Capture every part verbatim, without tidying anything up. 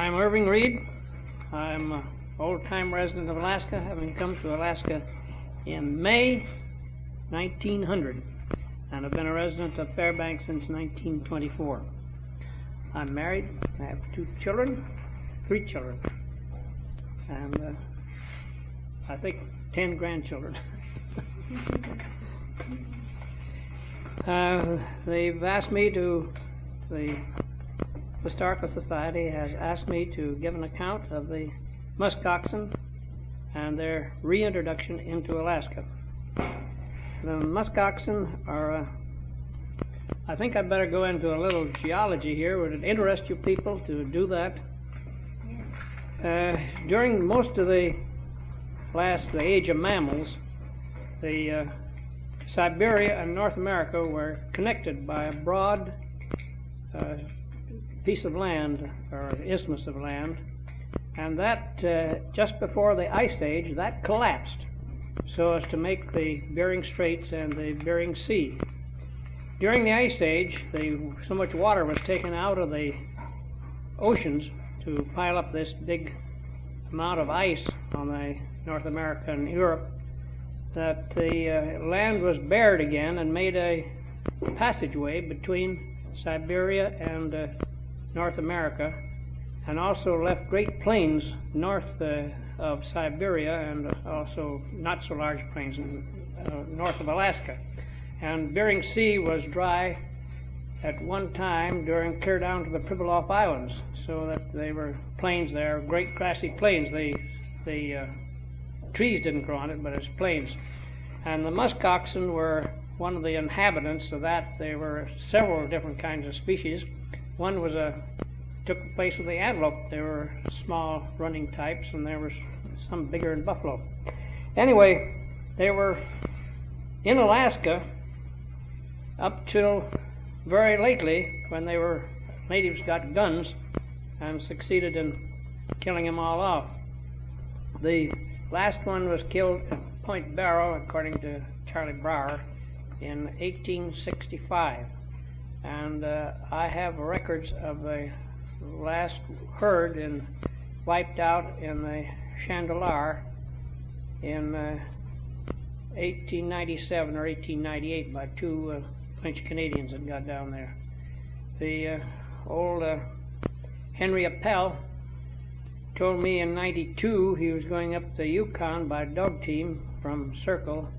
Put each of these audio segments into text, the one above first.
I'm Irving Reed. I'm an old-time resident of Alaska, having come to Alaska in May nineteen hundred, and I've been a resident of Fairbanks since nineteen twenty-four. I'm married. I have two children, three children, and uh, I think ten grandchildren. uh, they've asked me to, the Historical Society has asked me to give an account of the musk oxen and their reintroduction into Alaska. The musk oxen are, uh, I think I'd better go into a little geology here. Would it interest you people to do that? Uh, during most of the last, the age of mammals, the uh, Siberia and North America were connected by a broad uh, piece of land, or isthmus of land, and that uh, just before the Ice Age, that collapsed so as to make the Bering Straits and the Bering Sea. During the Ice Age, the, so much water was taken out of the oceans to pile up this big amount of ice on the North America and Europe that the uh, land was bared again and made a passageway between Siberia and uh, North America, and also left great plains north uh, of Siberia and also not so large plains uh, north of Alaska. And Bering Sea was dry at one time during clear down to the Pribilof Islands, so that they were plains there, great grassy plains. The, the uh, trees didn't grow on it, but it's plains. And the musk oxen were one of the inhabitants of that. There were several different kinds of species. One was a took the place of the antelope. They were small running types, and there was some bigger than buffalo. Anyway, they were in Alaska up till very lately, when they were natives got guns and succeeded in killing them all off. The last one was killed at Point Barrow, according to Charlie Brower, in eighteen sixty-five. And uh, I have records of the last herd in, wiped out in the Chandelar in uh, eighteen ninety-seven or eighteen ninety-eight by two uh, French Canadians that got down there. The uh, old uh, Henry Appel told me in ninety-two he was going up the Yukon by dog team from Circle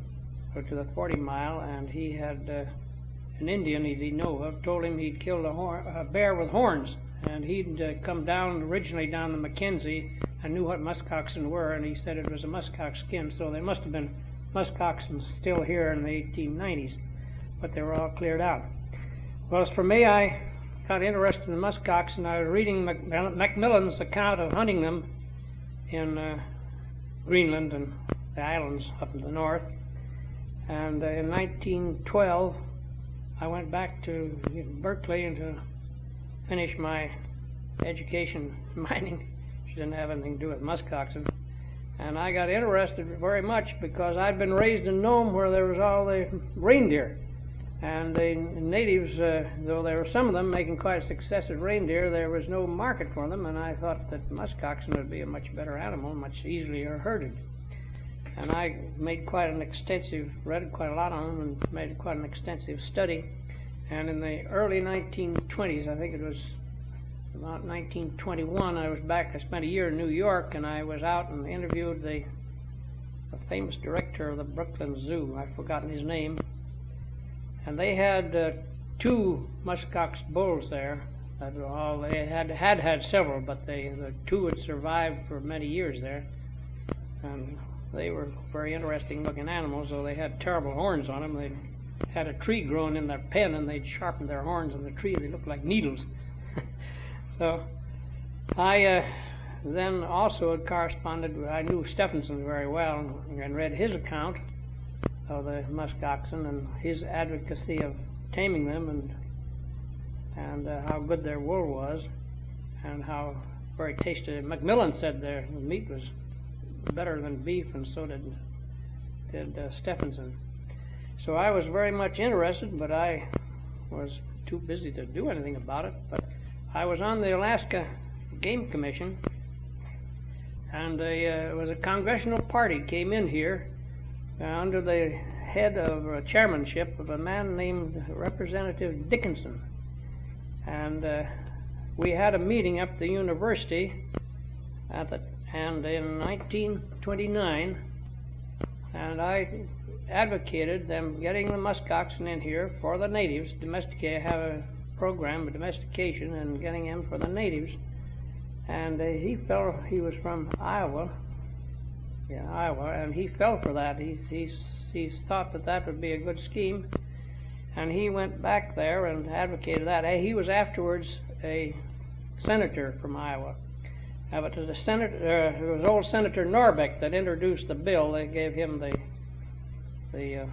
to the forty mile, and he had uh, an Indian he know of told him he'd killed a, hor a bear with horns, and he'd uh, come down originally down the Mackenzie and knew what muskoxen were, and he said it was a muskox skin, so there must have been muskoxen still here in the eighteen nineties, but they were all cleared out. Well, as for me, I got interested in muskoxen. I was reading Mac Macmillan's account of hunting them in uh, Greenland and the islands up in the north, and uh, in nineteen twelve I went back to Berkeley and to finish my education in mining. She didn't have anything to do with muskoxen. And I got interested very much because I'd been raised in Nome where there was all the reindeer. And the natives, uh, though there were some of them making quite a success at reindeer, there was no market for them, and I thought that muskoxen would be a much better animal, much easier herded. And I made quite an extensive, read quite a lot on them and made quite an extensive study. And in the early nineteen twenties, I think it was about nineteen twenty-one, I was back, I spent a year in New York, and I was out and interviewed the, the famous director of the Brooklyn Zoo. I've forgotten his name. And they had uh, two muskox bulls there. That were all, they had, had had several, but they, the two had survived for many years there. And they were very interesting looking animals, though they had terrible horns on them. They had a tree growing in their pen, and they'd sharpened their horns on the tree. They looked like needles. So I uh, then also had corresponded, I knew Stephenson very well and read his account of the muskoxen and his advocacy of taming them, and and uh, how good their wool was and how very tasty. Macmillan said their meat was better than beef, and so did did uh, Stephenson. So I was very much interested, but I was too busy to do anything about it. But I was on the Alaska Game Commission, and a, uh, it was a congressional party came in here uh, under the head of uh, chairmanship of a man named Representative Dickinson, and uh, we had a meeting up at the university at the, and in nineteen twenty-nine, and I advocated them getting the muskoxen in here for the natives, domesticate, have a program of domestication and getting him for the natives. And uh, he fell, he was from Iowa, yeah, Iowa, and he fell for that. He, he, he thought that that would be a good scheme, and he went back there and advocated that. He was afterwards a senator from Iowa. Uh, but the senator, uh, it was old Senator Norbeck that introduced the bill. They gave him the the uh,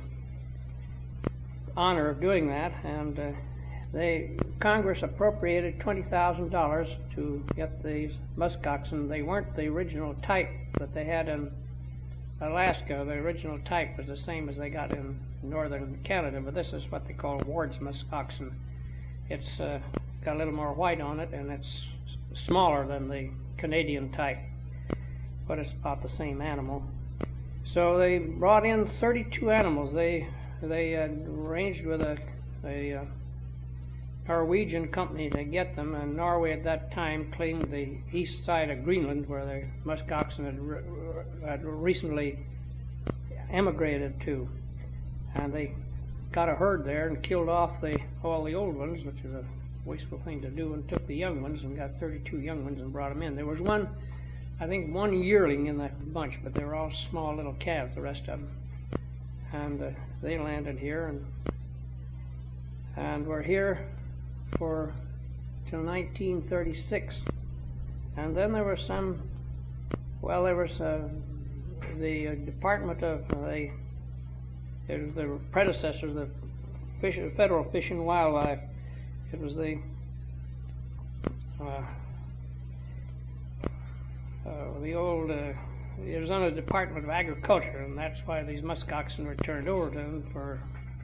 honor of doing that, and uh, they Congress appropriated twenty thousand dollars to get these muskoxen. They weren't the original type that they had in Alaska. The original type was the same as they got in northern Canada, but this is what they call Ward's muskoxen. It's uh, got a little more white on it, and it's smaller than the Canadian type, but it's about the same animal. So they brought in thirty-two animals. They they uh, arranged with a, a uh, Norwegian company to get them, and Norway at that time claimed the east side of Greenland, where the muskoxen had, re had recently emigrated to, and they got a herd there and killed off the all the old ones, which is a wasteful thing to do, and took the young ones and got thirty-two young ones and brought them in. There was one, I think, one yearling in that bunch, but they were all small little calves, the rest of them. And uh, they landed here, and and we're here for till nineteen thirty-six. And then there was some, well, there was uh, the uh, Department of the, it was the predecessor, the Fish, Federal Fish and Wildlife. It was the uh, uh, the old, uh, it was under the Department of Agriculture, and that's why these muskoxen were turned over to them for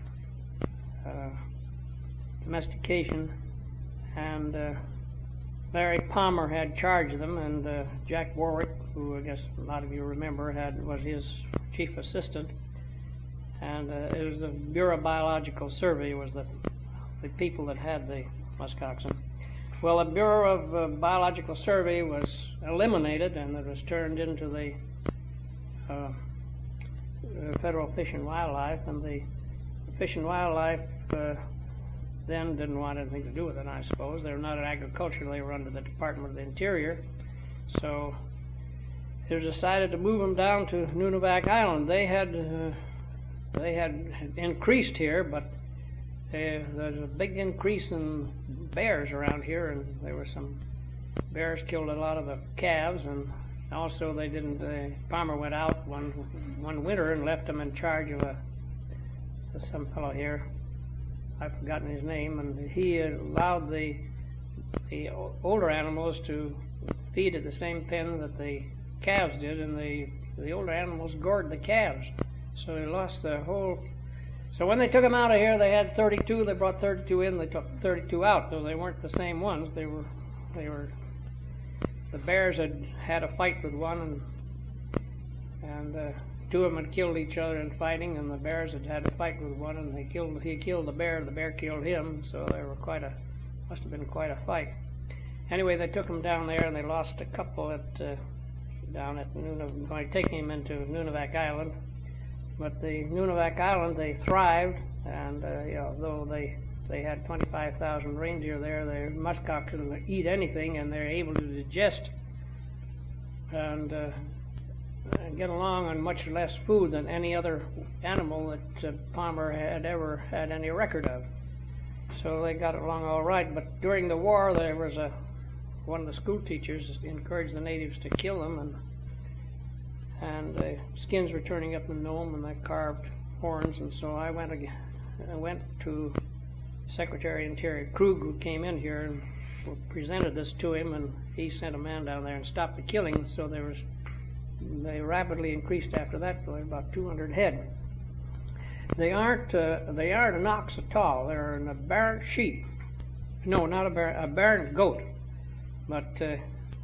uh, domestication. And uh, Larry Palmer had charge of them, and uh, Jack Warwick, who I guess a lot of you remember, had was his chief assistant. And uh, it was the Bureau of Biological Survey was the the people that had the muskoxen. Well, the Bureau of uh, Biological Survey was eliminated, and it was turned into the uh, uh, Federal Fish and Wildlife, and the Fish and Wildlife uh, then didn't want anything to do with it, I suppose. They were not in agriculture, they were under the Department of the Interior. So it was decided to move them down to Nunivak Island. They had, uh, they had increased here, but Uh, there's a big increase in bears around here, and there were some bears killed a lot of the calves, and also they didn't. Uh, Palmer went out one one winter and left them in charge of a some fellow here. I've forgotten his name, and he allowed the the older animals to feed at the same pen that the calves did, and the the older animals gored the calves, so they lost the whole. So when they took them out of here, they had thirty-two. They brought thirty-two in. They took thirty-two out, though they weren't the same ones. They were, they were. The bears had had a fight with one, and and uh, two of them had killed each other in fighting. And the bears had had a fight with one, and they killed. He killed the bear. The bear killed him. So they were quite a. Must have been quite a fight. Anyway, they took them down there, and they lost a couple at uh, down at Nunivak, going taking him into Nunivak Island. But the Nunivak Island, they thrived, and uh, you know, though they they had twenty-five thousand reindeer there, the muskoxen eat anything, and they're able to digest and uh, get along on much less food than any other animal that uh, Palmer had ever had any record of. So they got along all right. But during the war, there was a one of the school teachers encouraged the natives to kill them, and. And the skins were turning up in Nome, and they carved horns, and so I went again. I went to Secretary of Interior Krug, who came in here and presented this to him, and he sent a man down there and stopped the killing. So there was, they rapidly increased after that to about two hundred head. They aren't, uh, they aren't an ox at all. They're an aberrant sheep. No, not a aberrant, aberrant goat. But uh,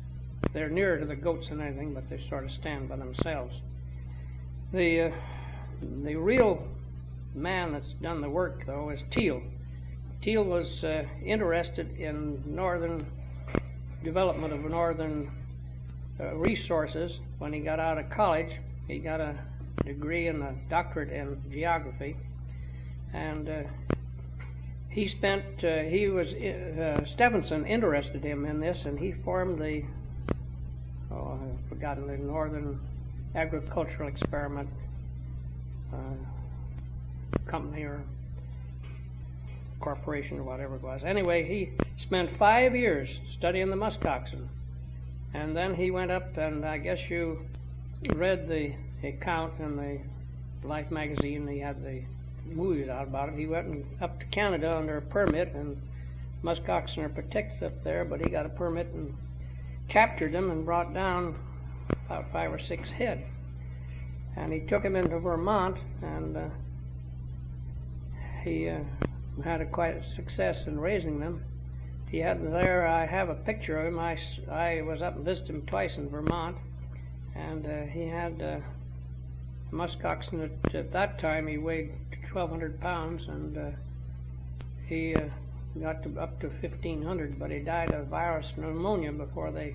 they're nearer to the goats than anything, but they sort of stand by themselves. The uh, the real man that's done the work, though, is Teal. Teal was uh, interested in northern development of northern uh, resources when he got out of college. He got a degree and a doctorate in geography, and uh, he spent. Uh, he was uh, Stephenson interested him in this, and he formed the. Oh, I've forgotten the Northern Agricultural Experiment uh, Company or corporation or whatever it was. Anyway, he spent five years studying the muskoxen, and then he went up, and I guess you read the account in the Life magazine. He had the movies out about it. He went and up to Canada under a permit, and muskoxen are protected up there, but he got a permit and captured them and brought down about five or six head. And he took them into Vermont, and uh, he uh, had a quite a success in raising them. He had there, I have a picture of him. I, I was up and visited him twice in Vermont, and uh, he had uh, a muskoxen at, at that time. He weighed twelve hundred pounds, and uh, he uh, got to, up to fifteen hundred, but he died of virus pneumonia before they,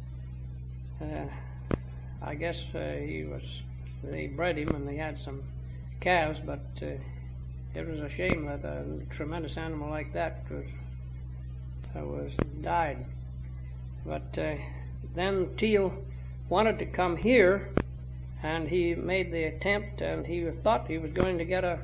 uh, I guess uh, he was, they bred him and they had some calves, but uh, it was a shame that a tremendous animal like that was, uh, was died. But uh, then Teal wanted to come here, and he made the attempt, and he thought he was going to get a,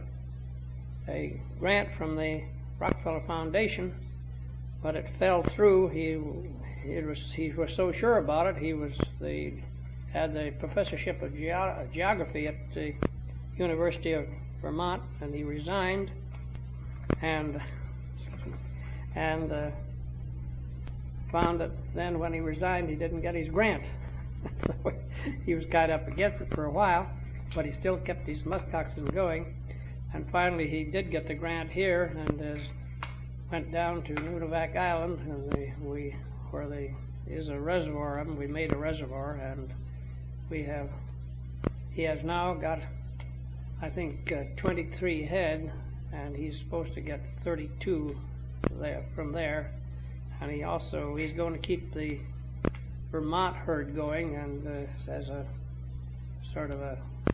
a grant from the Rockefeller Foundation, but it fell through. He it was he was so sure about it. He was the had the professorship of Geo- geography at the University of Vermont, and he resigned, and and uh, found that then when he resigned, he didn't get his grant. So he was kind of up against it for a while, but he still kept his muskoxen going. And finally, he did get the grant here, and uh, went down to Nunivak Island, and they, we, where there is a reservoir of them. We made a reservoir, and we have. He has now got, I think, uh, twenty-three head, and he's supposed to get thirty-two there from there. And he also he's going to keep the Vermont herd going, and uh, as a sort of a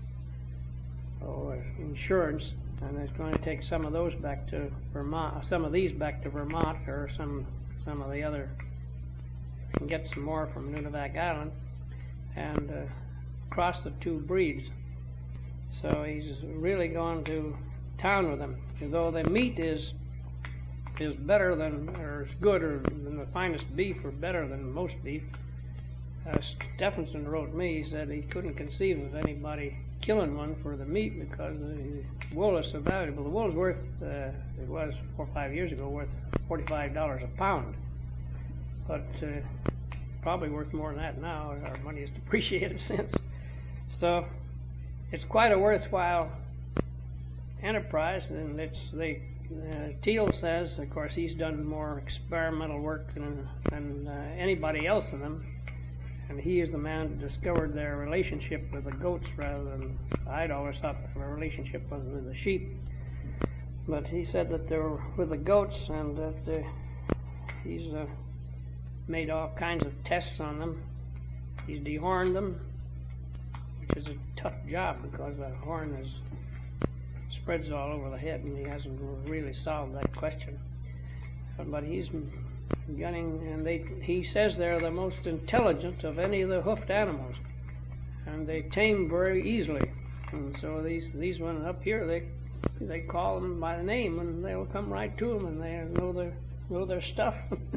oh, insurance. And it's going to take some of those back to Vermont, some of these back to Vermont, or some some of the other, and get some more from Nunivak Island, and uh, cross the two breeds. So he's really going to town with them. Though the meat is is better than, or is good, or than the finest beef, or better than most beef. Uh, Stephenson wrote me, he said he couldn't conceive of anybody killing one for the meat because the wool is so valuable. The wool's worth, uh, it was four or five years ago, worth forty-five dollars a pound. But uh, probably worth more than that now. Our money has depreciated since. So it's quite a worthwhile enterprise, and it's the uh, Teal says, of course, he's done more experimental work than, than uh, anybody else in them. And he is the man who discovered their relationship with the goats rather than, I'd always thought their relationship was with the sheep. But he said that they were with the goats, and that uh, he's uh, made all kinds of tests on them. He's dehorned them, which is a tough job because the horn is spreads all over the head, and he hasn't really solved that question. But he's gunning, and they, he says they're the most intelligent of any of the hoofed animals, and they tame very easily. And so these these ones up here, they they call them by the name, and they'll come right to them, and they know their know their stuff.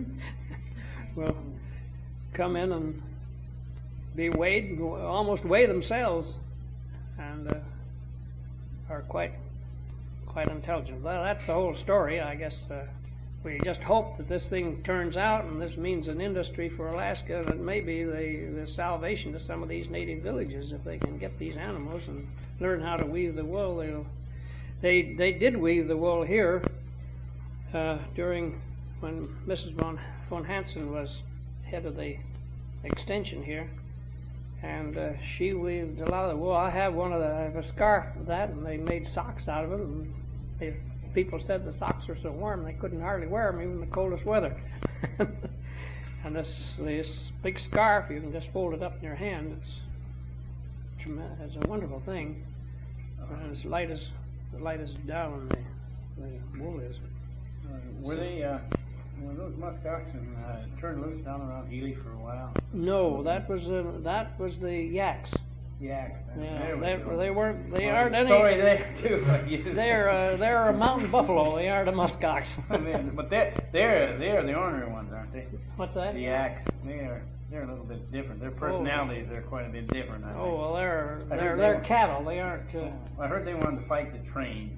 Well, come in and be weighed, almost weigh themselves, and uh, are quite quite intelligent. Well, that's the whole story, I guess. Uh, We just hope that this thing turns out, and this means an industry for Alaska, and maybe the, the salvation to some of these native villages if they can get these animals and learn how to weave the wool. They'll, they they did weave the wool here uh, during when Missus von von Hansen was head of the extension here, and uh, she weaved a lot of the wool. I have one of the I have a scarf of that, and they made socks out of it. And they, people said the socks were so warm they couldn't hardly wear them even in the coldest weather. And this this big scarf, you can just fold it up in your hand. It's tremendous. It's a wonderful thing, and it's light as the light as down the the wool is. Uh, were they, uh, were those musk oxen uh, turned loose down around Healy for a while? No, that was uh, that was the yaks. Yeah. Yeah, they, they weren't. They well, aren't any. Story there too. They're uh, they're a mountain buffalo. They are the musk oxen. But they're they're they're the ornery ones, aren't they? What's that? The yaks. They are. They're a little bit different. Their personalities are quite a bit different. I Oh think. well, they're I they're heard they're they- cattle. They aren't. Uh, I heard they wanted to fight the train.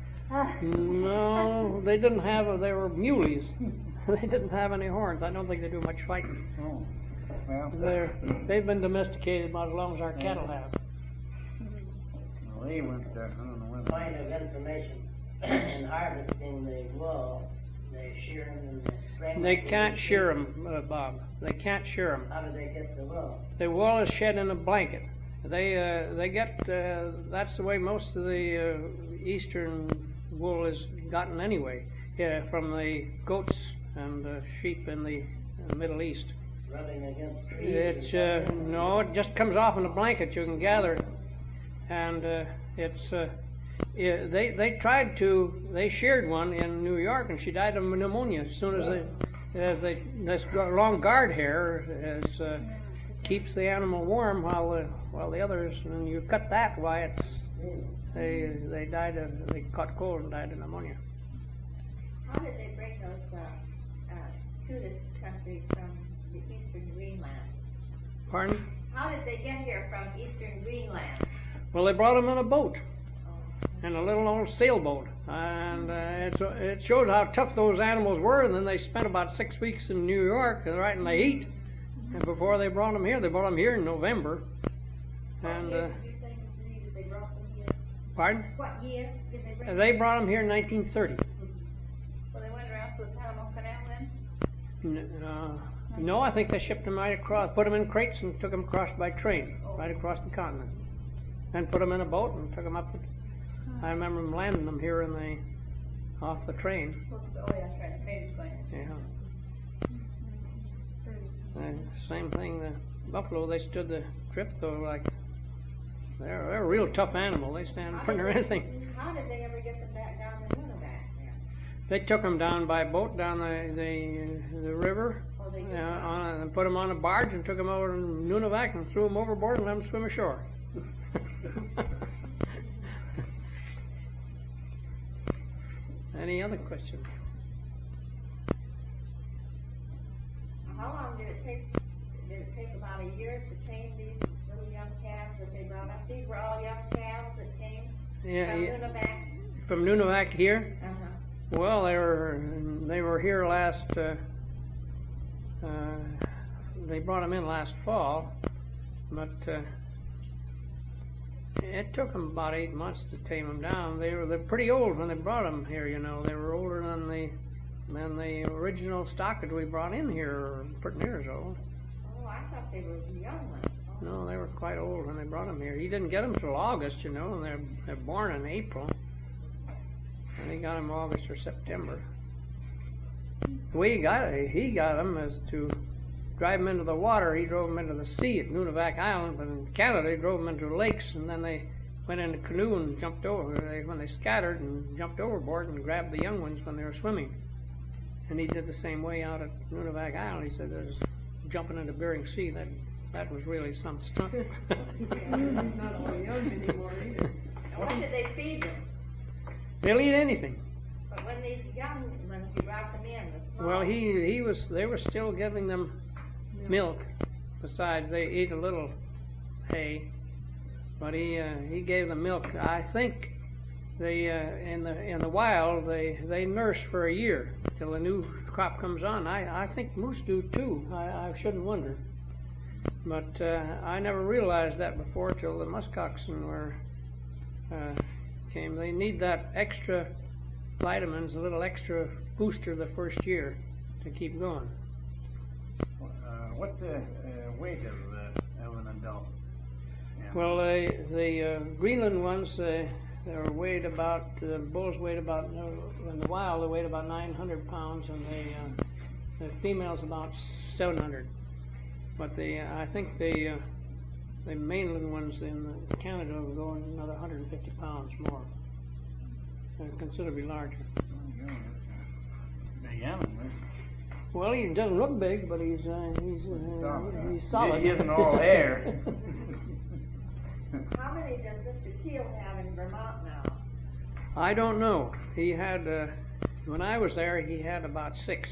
no, they didn't have. They were muleys. They didn't have any horns. I don't think they do much fighting. Oh, well. They're they've been domesticated about as long as our cattle have. Well, they went. Uh, I don't know when. Point of information, in harvesting the wool, they shear them in the spring. They can't shear them, uh, Bob. They can't shear them. How do they get the wool? The wool is shed in a blanket. They uh, they get uh, that's the way most of the uh, eastern wool is gotten anyway. Yeah, from the goats and uh, sheep in the uh, Middle East. Rubbing against trees? It's uh, no, it just comes off in a blanket. You can gather it, and uh, it's. Uh, yeah, they they tried to. They sheared one in New York, and she died of pneumonia as soon as they as they this long guard hair is. Uh, keeps the animal warm while the while the others, and you cut that, why it's they they died of they caught cold and died of pneumonia. How did they bring those uh, uh, to this country from the eastern Greenland? Pardon? How did they get here from eastern Greenland? Well, they brought them in a boat, Oh, in a little old sailboat, and uh, it's, it showed how tough those animals were. And then they spent about six weeks in New York, right in the heat. And before they brought them here, they brought them here in November. And what uh, year did you say, Mister Reed, that they brought them here? pardon? What year did they bring They them? brought them here in nineteen thirty. So they went around to the Panama Canal then? N- Uh, no, I think they shipped them right across, put them in crates and took them across by train, right across the continent. Then put them in a boat and took them up. I remember them landing them here in the, off the train. Oh, yeah, that's right, the train is going. Yeah. Uh, same thing, the buffalo, they stood the trip though, like, they're, they're a real tough animal. They stand up under anything. How did they ever get them back down to Nunavak then? They took them down by boat down the, the, the river. Oh, they Uh, did. on a, and put them on a barge and took them over to Nunavak and threw them overboard and let them swim ashore. Any other questions? How long did it take, did it take about a year to tame these little young calves that they brought up? These were all young calves that came Yeah, from yeah. Nunavak? From Nunavak here? Uh-huh. Well, they were they were here last. Uh, uh, they brought them in last fall, but uh, it took them about eight months to tame them down. They were they're pretty old when they brought them here. You know, they were older than the than the original stock that we brought in here, pretty near as old. Oh, I thought they were young ones. Oh. No, they were quite old when they brought them here. He didn't get them till August, you know, and they're they're born in April. And he got them August or September. The way he got it, he got them is to drive them into the water. He drove them into the sea at Nunavak Island, but in Canada he drove them into the lakes, and then they went in a canoe and jumped over. They, when they scattered and jumped overboard and grabbed the young ones when they were swimming. And he did the same way out at Nunavak Island. He said there's jumping into Bering Sea. That that was really some stunt. Not all young anymore either. And what did they feed them? They'll eat anything. But when these young ones, you brought them in, the small. Well, he he was. They were still giving them milk. Besides, they ate a little hay, but he uh, he gave them milk. I think they uh, in the in the wild they they nurse for a year till the new crop comes on. I I think moose do too. I, I shouldn't wonder. But uh, I never realized that before till the muskoxen were uh, came. They need that extra vitamins, a little extra booster the first year to keep going. Uh, what's the uh, weight of, uh, of an adult? Yeah. Well, the the uh, Greenland ones, uh, they're weighed about uh, bulls weighed about uh, in the wild they weighed about nine hundred pounds, and the uh, the females about seven hundred. But the uh, I think the uh, the mainland ones in Canada will go another one hundred fifty pounds more. They're considerably larger. Big animal, eh? Well, he doesn't look big, but he's uh, he's uh, Solid. he's solid. He isn't all hair. How many does Mister Keel have in Vermont now? I don't know. He had uh, when I was there, he had about six.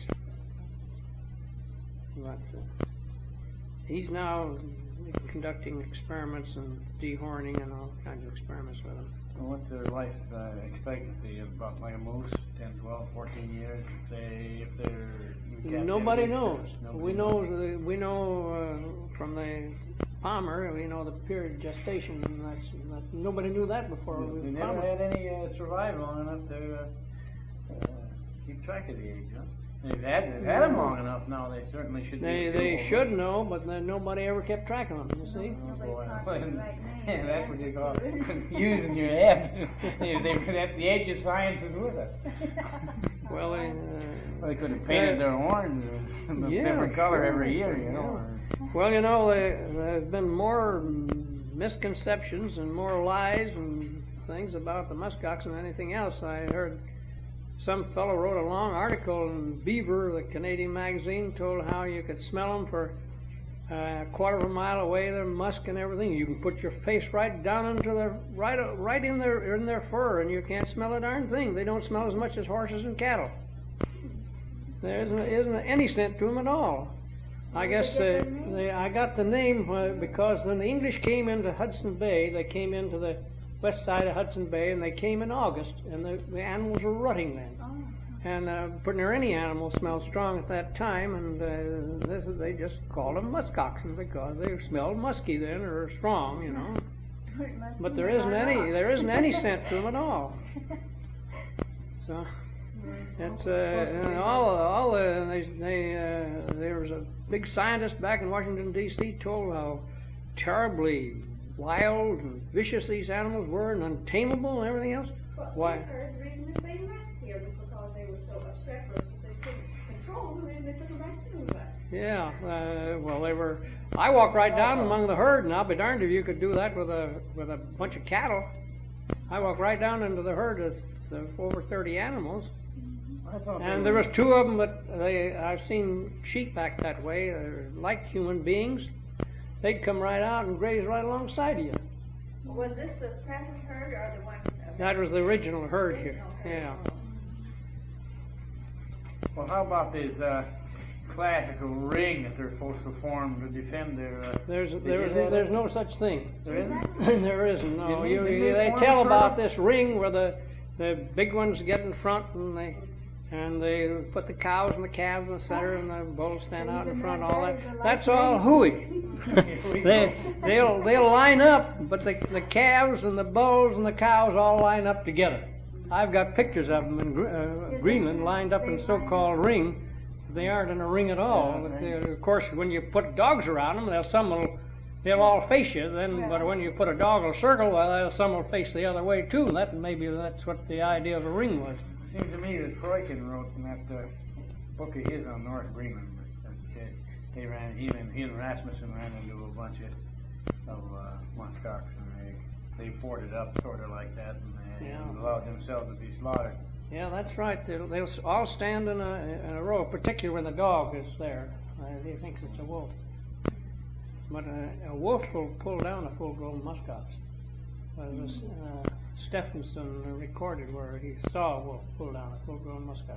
But uh, he's now conducting experiments and dehorning and all kinds of experiments with them. Well, what's their life uh, expectancy? About like a moose, ten, twelve, fourteen years? If they, if they're in captivity? Nobody knows. Nobody We know the, we know uh, from the Palmer, we know the period of gestation, and that's that, nobody knew that before. They, they we never Palmer. had any uh, survive long enough to uh, uh, keep track of the age, huh? They've had, they've had them long enough now. They certainly should. They be they capable. should know, but then nobody ever kept track of them. You see. Oh, Nobody's boy. talking the right name. Yeah, that's what you call confusing your head. they, they, that the age of science is with us. Well, they, uh, Well, they could have painted their horns a Yeah, different color sure. every year, you know. Well, you know, there, there's been more misconceptions and more lies and things about the muskox than anything else. I heard some fellow wrote a long article in Beaver, the Canadian magazine, told how you could smell them for a quarter of a mile away, their musk and everything. You can put your face right down into their right, right in their in their fur, and you can't smell a darn thing. They don't smell as much as horses and cattle. There isn't, isn't any scent to them at all. I guess uh, they, I got the name uh, because when the English came into Hudson Bay, they came into the west side of Hudson Bay, and they came in August, and the, the animals were rutting then. And uh, but near any animal smelled strong at that time, and uh, this, they just called them muskoxen because they smelled musky then, or strong, you know. But there isn't any, there isn't any scent to them at all. So it's uh, all, all uh, they, they uh, there was a big scientist back in Washington D C told how terribly wild and vicious these animals were, and untamable and everything else. But Why? we heard the reason that they left here was because they were so obstreperous that they couldn't control them, and they took them back to them. Yeah, uh, well, they were. I walked right down among the herd, and I'll be darned if you could do that with a with a bunch of cattle. I walked right down into the herd of the over thirty animals, I thought they and were- there was two of them that they. I've seen sheep act that way. They're like human beings. They'd come right out and graze right alongside of you. Was this the present herd or the one? uh, That was the original herd here. original herd? Yeah. Well, how about this uh, classical ring that they're supposed to form to defend their? Uh, There's Did there's you have there's it? no such thing. there isn't? There isn't. No, Didn't- you, didn't you- they they form tell a about circle? this ring where the the big ones get in front, and they and they put the cows and the calves in the center, and the bulls stand out in front. All that. That's all hooey. they they'll they'll line up, but the the calves and the bulls and the cows all line up together. I've got pictures of them in Gre- uh, Greenland lined up in a so-called ring. They aren't in a ring at all. But they- of course, when you put dogs around them, they'll some will they'll all face you. Then, but when you put a dog in a circle, well, some will face the other way too. That maybe that's what the idea of a ring was. Seems to me that Freuchen wrote in that uh, book of his on North Greenland. That, uh, they ran, he and he and Rasmussen ran into a bunch of of uh, muskox, and they they boarded up sort of like that, and they Yeah. allowed themselves to be slaughtered. Yeah, that's right. They'll, they'll s- all stand in a, in a row, particularly when the dog is there. Uh, he thinks it's a wolf. But uh, a wolf will pull down a full-grown muskox. Uh, this, uh, Stephenson recorded where he saw a wolf pull down a full-grown muskox.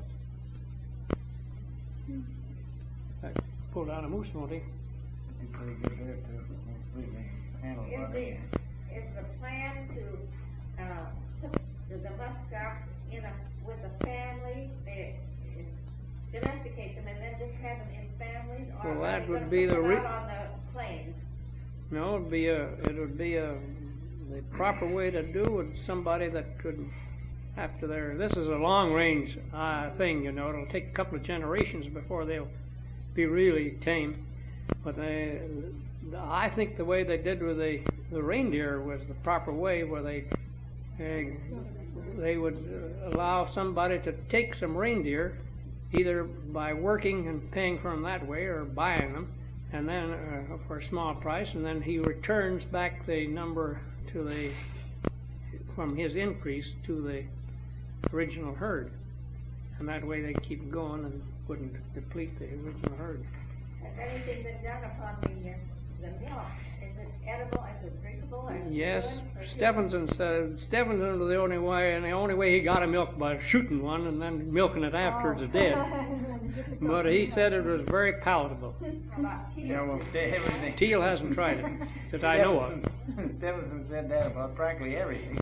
Uh, pull down a moose, won't he? Be pretty good there to completely handle Is about the, it. is the plan to, uh, put the the muskox in a, with a family, they, is- domesticate them and then just have them in families? Or Well, are that they would gonna be put the them re- out on the plains? No, it'd be a, it would be a, the proper way to do with somebody that could, after their, this is a long range uh, thing, you know, it'll take a couple of generations before they'll be really tame. But they, I think the way they did with the, the reindeer was the proper way, where they uh, they would allow somebody to take some reindeer, either by working and paying for them that way, or buying them, and then uh, for a small price, and then he returns back the number to the from his increase to the original herd, and that way they keep going and wouldn't deplete the original herd. Has anything been done upon the, uh, the milk? Is it edible, is it drinkable, or? Yes, good, or Stephenson said Stephenson was the only way, and the only way he got a milk by shooting one and then milking it afterwards to dead. But he said it was very palatable. How about tea? Yeah, well, Stevenson, Teal hasn't tried it, that I know of. Stevenson said that about practically everything.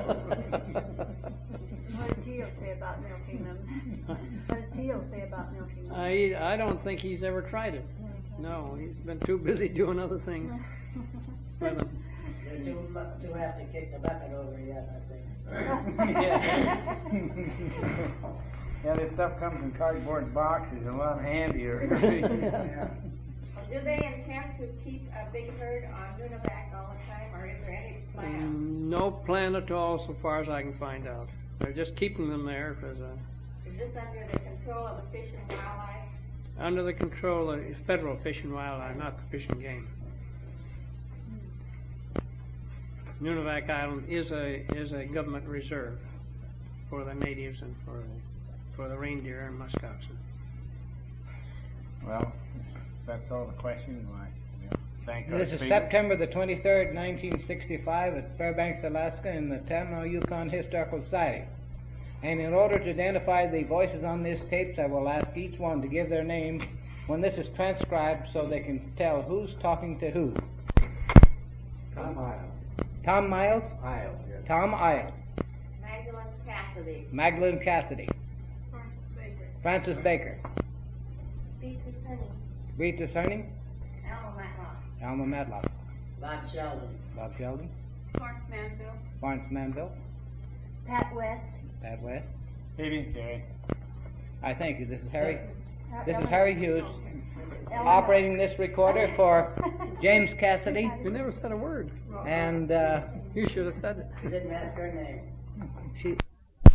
What does Teal say about milking them? What does Teal say about milking them? I I don't think he's ever tried it. No, he's been too busy doing other things with them. They're too, mu- too have to kick the bucket over yet, I think. Yeah. Yeah, this stuff comes in cardboard boxes, a lot handier. Well, do they intend to keep a big herd on Nunivak all the time, or is there any plan? Mm, No plan at all, so far as I can find out. They're just keeping them there because uh, Is this under the control of the Fish and Wildlife? under the control of the federal Fish and Wildlife, not the Fish and Game. Nunivak Island is a is a government reserve for the natives and for the, for the reindeer and muskoxen. Well, that's all the questions. I yeah, thank our This is speaker. September the twenty-third, nineteen sixty-five, at Fairbanks, Alaska, in the Tamil Yukon Historical Society. And in order to identify the voices on these tapes, I will ask each one to give their name when this is transcribed so they can tell who's talking to who. Tom Isles. Tom Miles? Isles, yes. Tom Isles. Magdalene Cassidy, Magdalene Cassidy. Baker. Francis Baker. Beatrice Honey, Rita Cerny. Alma Matlock, Alma Matlock. Bob Sheldon. Bob Sheldon. Mark Manville. Lawrence Manville. Pat West. Pat West. Evening, Terry. I thank you. This is Harry. Uh, This is Ellen- Harry Hughes, Ellen- operating this recorder for James Cassidy. You never said a word. And uh, You should have said it. You didn't ask her name. she